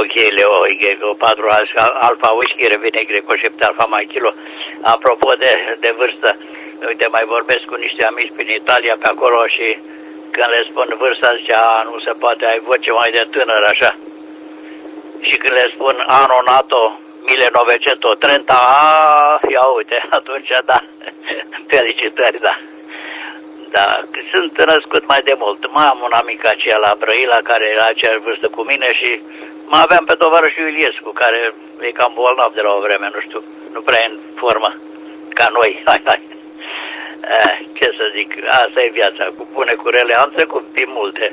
Ok, Leo, Greco 4 Alfa Whisky revine Greco 7 Alfa Mai Kilo. Apropo de vârstă, uite, mai vorbesc cu niște amici prin Italia pe acolo și când le spun vârsta, zicea, nu se poate, ai voce mai de tânăr, așa. Și când le spun anul NATO 1930, ia uite, atunci, da, felicitări, da. Da, sunt născut mai de mult. Mai am un amic aceea la Brăila, care era aceeași vârstă cu mine și mai aveam pe tovarășul Iliescu, care e cam bolnav de la o vreme, nu știu, nu prea e în formă ca noi. Ce să zic, asta e viața, cu bune, cu rele, am trecut prin multe.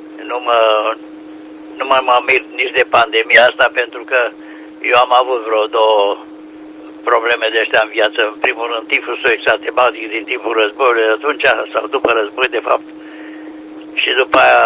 Nu mă mir nici de pandemia asta, pentru că eu am avut vreo două probleme de ăștia în viață. În primul rând, tifusul exantematic din timpul războiului de atunci, sau după război, de fapt. Și după aia,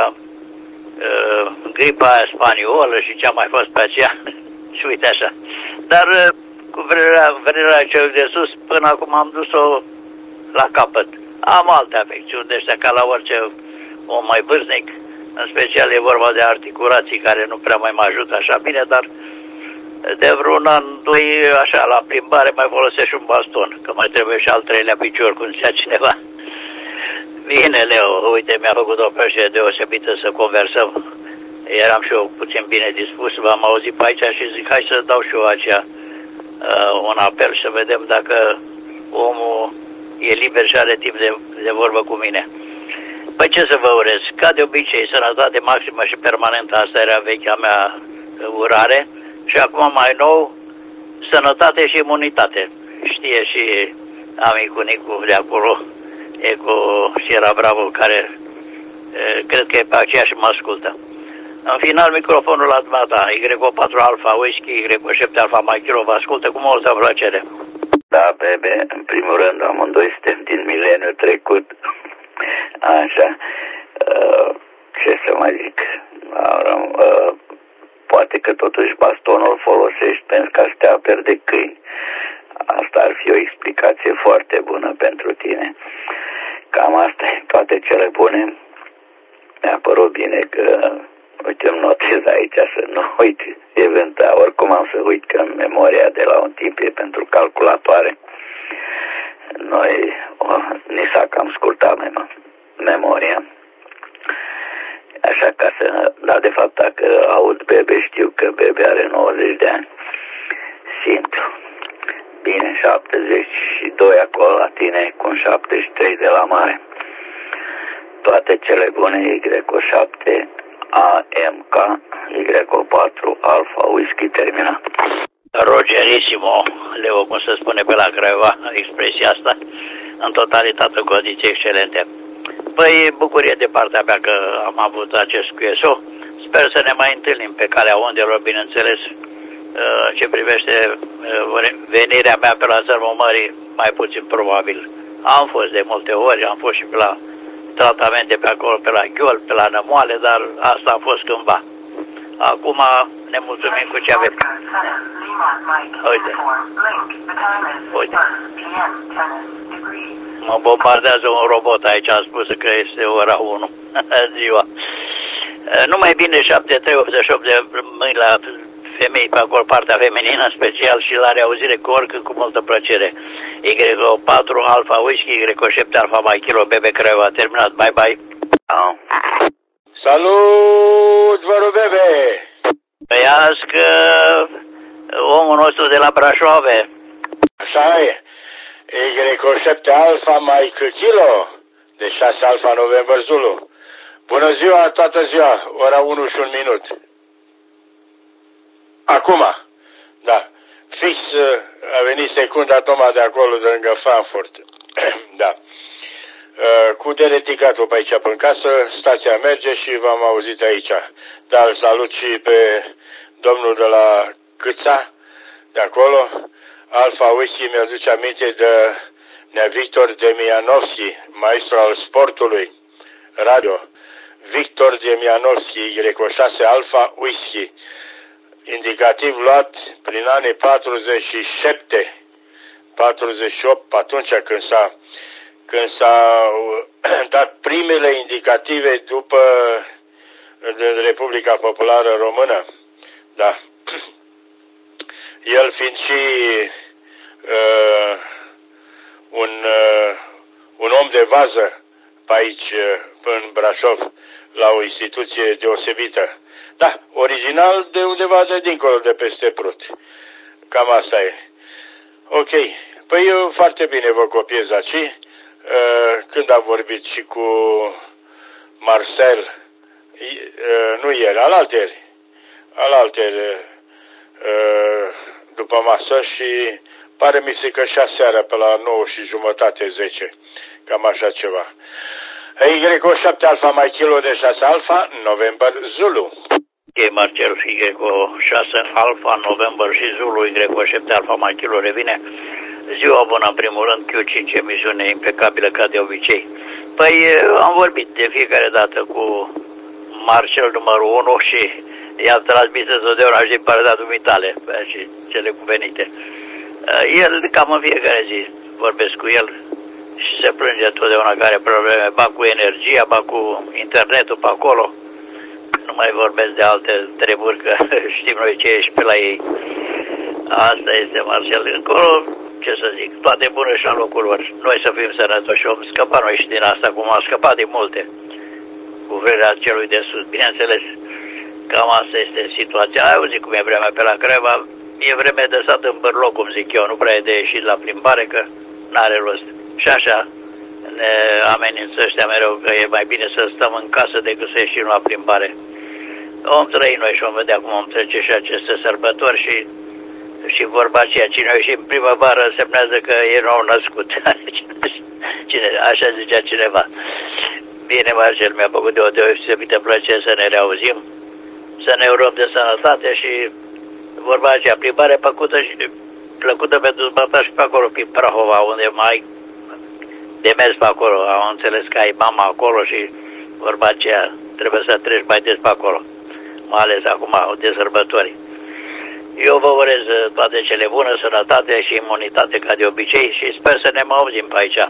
gripa aia spaniolă și ce a mai fost pe aceea. Și uite așa. Dar cu vrerea celui de sus, până acum am dus-o la capăt. Am alte afecțiuni de ăștia, ca la orice om mai vârstnic. În special e vorba de articulații care nu prea mai mă ajută așa bine, dar de vreun an, doi, așa, la plimbare mai folosesc și un baston, că mai trebuie și al treilea picior, cum zicea cineva. Bine, Leo, uite, mi-a făcut o plăcere deosebită să conversăm. Eram și eu puțin bine dispus, v-am auzit pe aici și zic, hai să dau și eu aceea un apel să vedem dacă omul e liber și are timp de vorbă cu mine. Păi ce să vă urez? Ca de obicei, sănătate maximă și permanentă, asta era vechea mea urare. Și acum mai nou, sănătate și imunitate. Știe și amicul Nicu de acolo, cu Sierra Bravo, care cred că e pe aceea și mă ascultă. În final, microfonul la dumneata, Y4 Alfa Whisky, Y7 Alfa Mai Kilo, vă ascultă cu multă plăcere. Da, Bebe, în primul rând, amândoi suntem din mileniul trecut. Așa, ce să mai zic, poate că totuși bastonul folosești pentru ca să te aperi de câini. Asta ar fi o explicație foarte bună pentru tine. Cam asta e, toate cele bune. Mi-a părut bine că, uite, îmi notez aici să nu uit, eventual, oricum am să uit că memoria de la un timp e pentru calculatoare. Noi, ni s-a cam scurtat memoria. Așa ca să, dar de fapt dacă aud Bebe, știu că Bebe are 90 de ani. Simplu. Bine, 72 acolo la tine, cu 73 de la mare. Toate cele bune, Y7 AMK, Y4 Alfa Whisky terminat. Rogerissimo, Leo, cum se spune pe la Craiova, expresia asta, în totalitate condiții excelente. Păi, bucurie de partea mea că am avut acest QSO. Sper să ne mai întâlnim pe calea undelor, bineînțeles, ce privește venirea mea pe la țărmul mării, mai puțin probabil. Am fost de multe ori, am fost și pe la tratamente pe acolo, pe la Ghiol, pe la Nămoale, dar asta a fost cândva. Acum ne mulțumim cu ce avem. Uite. Uite. Mă bombardează un robot aici, a spus că este ora 1 ziua. Numai bine 7388 de mâini la femei pe acolo, partea feminină în special, și la reauzire cu oricând cu multă plăcere. Y4 Alfa Whisky, Y7 Alfa Mai Kilo, Bebe Craiova, terminat, bye bye. Salut, vă Bebe! Trăiască omul nostru de la Brașoave. Așa e. Y7 Alfa Mai Kilo, de 6 Alfa November Zulu. Bună ziua, toată ziua, ora 1 și 1 minut. Acum, da, fix a venit secunda Toma de acolo, de lângă Frankfurt. Da. Cu deleticatul pe aici până casă, stația merge și v-am auzit aici. Dar îl salut și pe domnul de la Câța, de acolo. Alfa Whisky mi-aduce aminte de nea Victor Demianovski, maestru al sportului radio. Victor Demianovski, Y6 Alfa Whisky, indicativ luat prin anii 47, 48, atunci când s-au dat primele indicative după Republica Populară Română. Da. el fiind și un om de vază pe aici, în Brașov, la o instituție deosebită. Da, original de undeva de dincolo, de peste Prut. Cam asta e. Ok. Păi eu foarte bine vă copiez aici. Când am vorbit și cu Marcel, nu ieri, alalteri, după masă și pare mi se că și aseară pe la 9:30, 10, cam așa ceva. Y7 Alfa mai kilo de 6 Alfa, November Zulu. Ok, Marcel, Y6 Alfa, November și Zulu, Y7 Alfa mai kilo revine. Ziua bună, în primul rând, Q5, emisiune impecabilă ca de obicei. Păi am vorbit de fiecare dată cu Marcel numărul 1 și i-am transmis întotdeauna și din partea dumitale și cele cuvenite. El, cam în fiecare zi, vorbesc cu el și se plânge întotdeauna că are probleme, ba cu energia, ba cu internetul pe acolo. Nu mai vorbesc de alte treburi, că știm noi ce ești pe la ei. Asta este, Marcel. Încolo, ce să zic, toate bune și la locul lor. Noi să fim sănătoși, om scăpa noi și din asta, cum am scăpat din multe. Cu vremea celui de sus, bineînțeles. Cam asta este situația. Ai auzit cum e vremea pe la Craiova? E vreme de stat în bărloc, cum zic eu, nu prea e de ieșit la plimbare, că n-are rost. Și așa ne amenință ăștia mereu că e mai bine să stăm în casă decât să ieșim la plimbare. Om trăi noi și vom vedea cum vom trece și aceste sărbători și vorba aceea, cine a ieșit în primăvară semnează că e nou născut. Așa zicea cineva. Bine, Marcel, mi-a făcut de o deosebită plăcere să ne reauzim, să ne urăm de sănătate și vorba aceea, plimbare plăcută pentru dumneata și pe acolo, pe Prahova, unde mai de mers pe acolo. Am înțeles că ai mama acolo și vorba aceea, trebuie să treci mai des pe acolo, mai ales acum de sărbători. Eu vă urez toate cele bune, sănătate și imunitate ca de obicei și sper să ne mai auzim pe aici.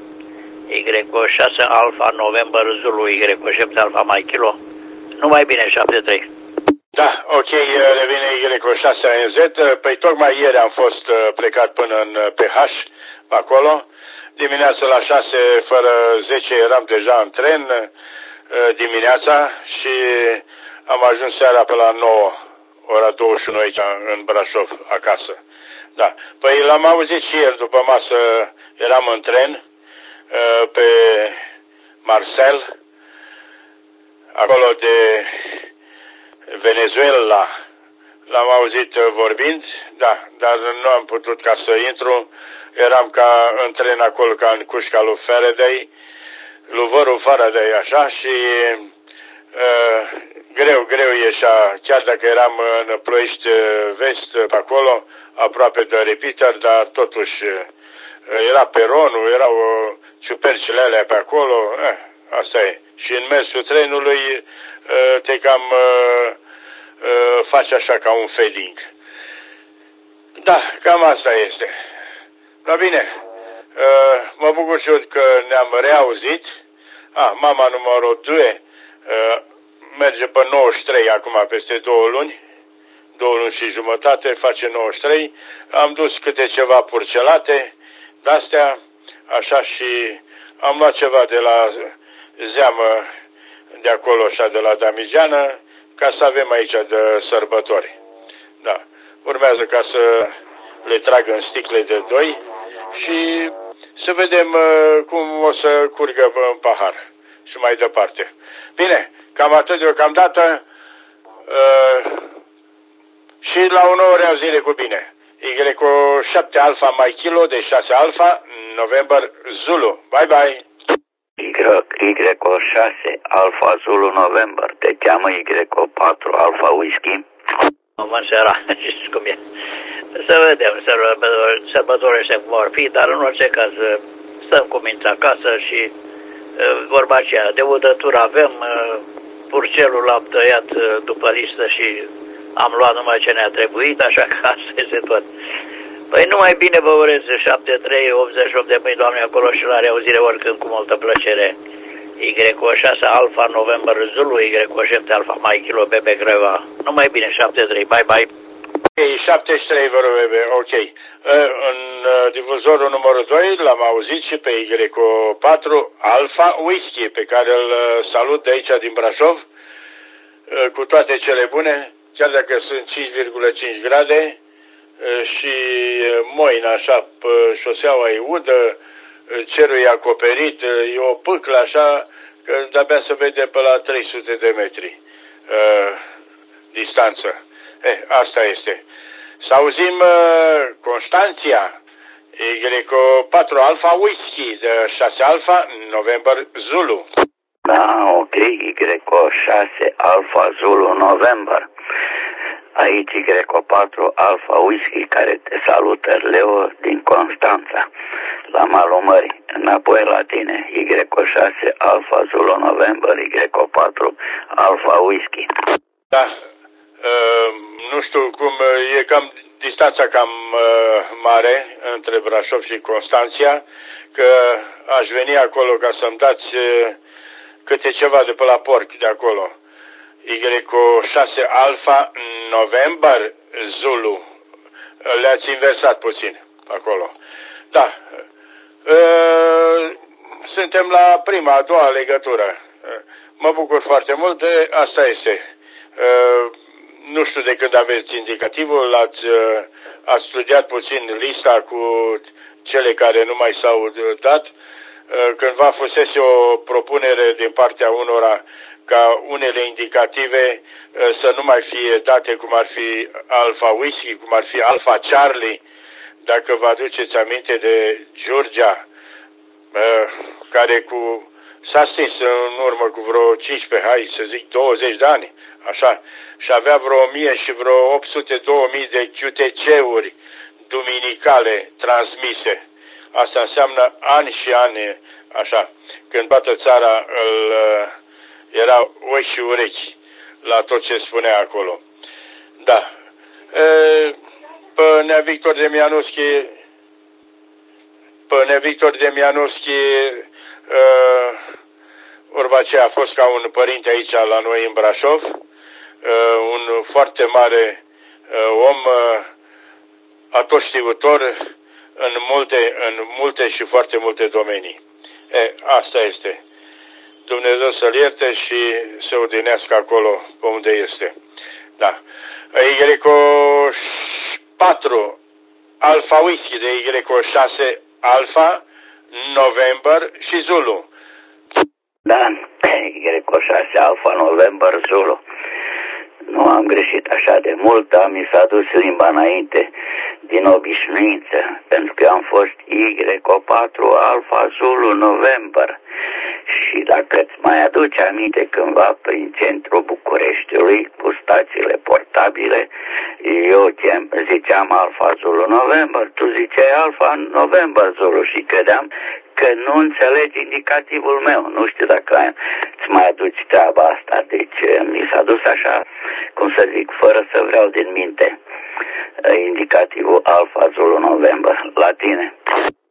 Y6 Alfa November Zulu, Y7 Alfa mai kilo, numai bine, 7-3. Da, ok, revine Y6 ANZ. Păi tocmai ieri am fost plecat până în PH, pe acolo. Dimineața la 6 fără 10 eram deja în tren dimineața și am ajuns seara pe la 9, ora 21 aici în Brașov, acasă. Da, păi l-am auzit și ieri după masă, eram în tren pe Marcel, acolo de Venezuela, l-am auzit vorbind, da, dar nu am putut ca să intru, eram ca în tren acolo, ca în cușca lui Faraday, lui vărul Faraday, așa, și greu ieșea, chiar dacă eram în Ploiești Vest, pe acolo, aproape de repeater, dar totuși era peronul, erau ciupercile alea pe acolo, asta e. Și în mersul trenului te cam faci așa ca un fading. Da, cam asta este. Dar bine, mă bucur și eu că ne-am reauzit. Mama numărul 2 merge pe 93 acum, peste 2 luni. 2 luni și jumătate, face 93. Am dus câte ceva purcelate de-astea, așa, și am luat ceva de la zeamă de acolo, așa, de la Damigeană, ca să avem aici de sărbători. Da. Urmează ca să le trag în sticle de 2 și să vedem cum o să curgă în pahar și mai departe. Bine, cam atât deocamdată și la o nouă reauzire cu bine. Y7 Alfa mai kilo de 6 Alfa, November Zulu. Bye bye! Y6 Alfa Zulu November, te cheamă Y4 Alfa Whisky. Bună seara, știți cum e. Să vedem, sărbătorile ăștia cum vor fi, dar în orice caz stăm cu mintea acasă și vorba aceea, de udătură avem, purcelul l-am tăiat după listă și am luat numai ce ne-a trebuit, așa că asta este tot. Păi numai bine vă urez 7-3, 88 de mâini, Doamne, acolo și la reauzire oricând cu multă plăcere. Y6 Alfa November Zulu, Y7 Alfa mai kilo Bebe Greva. Numai bine, 7-3, bye bye. Ok, 73 vă rog, ok. În difuzorul numărul 2 l-am auzit și pe Y4 Alpha Whisky, pe care îl salut de aici din Brașov, cu toate cele bune, chiar dacă sunt 5,5 grade și moină așa, pe șoseaua e udă, cerul e acoperit, e o pâclă așa, că de-abia se vede pe la 300 de metri distanță. Asta este. Să auzim Constanția, Y4 Alpha Whisky, de 6 Alpha, November Zulu. Da, ok, Y6 Alpha Zulu November. Aici Y4 Alpha Whisky, care te salută, Leo din Constanța, la malul mării. Înapoi la tine, Y6 Alpha Zulu November, Y4 Alpha Whisky. Da, nu știu cum, e cam distanța cam mare între Brașov și Constanția, că aș veni acolo ca să-mi dați câte ceva de pe la porc de acolo. Y6 Alpha November Zulu. Le-ați inversat puțin acolo. Da. Suntem la prima, a doua legătură. Mă bucur foarte mult, asta este. Nu știu de când aveți indicativul, ați studiat puțin lista cu cele care nu mai s-au dat. Cândva fusese o propunere din partea unora ca unele indicative să nu mai fie date, cum ar fi Alpha Whisky, cum ar fi Alpha Charlie, dacă vă aduceți aminte de Georgia, care s-a stins în urmă cu vreo 15, hai să zic 20 de ani, așa, și avea vreo 1000 și vreo 800-2000 de QTC-uri duminicale transmise. Asta înseamnă ani și ani, așa, când toată țara era ochi și urechi la tot ce spunea acolo. Da. Pe Nea Victor Demianovski, urma aceea a fost ca un părinte aici la noi în Brașov, un foarte mare om, atotștiutor în multe și foarte multe domenii. Asta este. Dumnezeu să-l ierte și să odinească acolo pe unde este. Da. Y4 Alpha Whisky de Y6 Alpha November și Zulu. Da, Y6 Alpha November Zulu. Nu am greșit așa de mult, dar mi s-a dus limba înainte din obișnuință, pentru că am fost Y4 Alpha Zulu November. Și dacă îți mai aduci aminte cândva prin centrul Bucureștiului, cu stațiile portabile, eu ziceam Alpha Zulu November, tu ziceai Alpha November Zulu și credeam că nu înțelegi indicativul meu. Nu știu dacă îți mai aduci treaba asta. Deci mi s-a dus așa, cum să zic, fără să vreau din minte, indicativul Alpha Zulu November la tine.